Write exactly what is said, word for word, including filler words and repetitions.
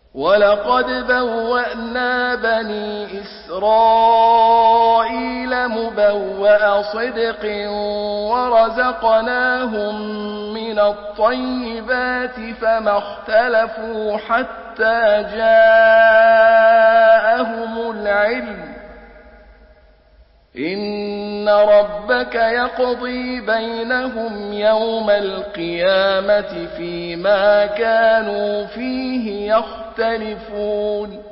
ولقد بوأنا بني إسرائيل مبوأ صدق ورزقناهم من الطيبات فما اختلفوا حتى جاءهم العلم إن ربك يقضي بينهم يوم القيامة فيما كانوا فيه يختلفون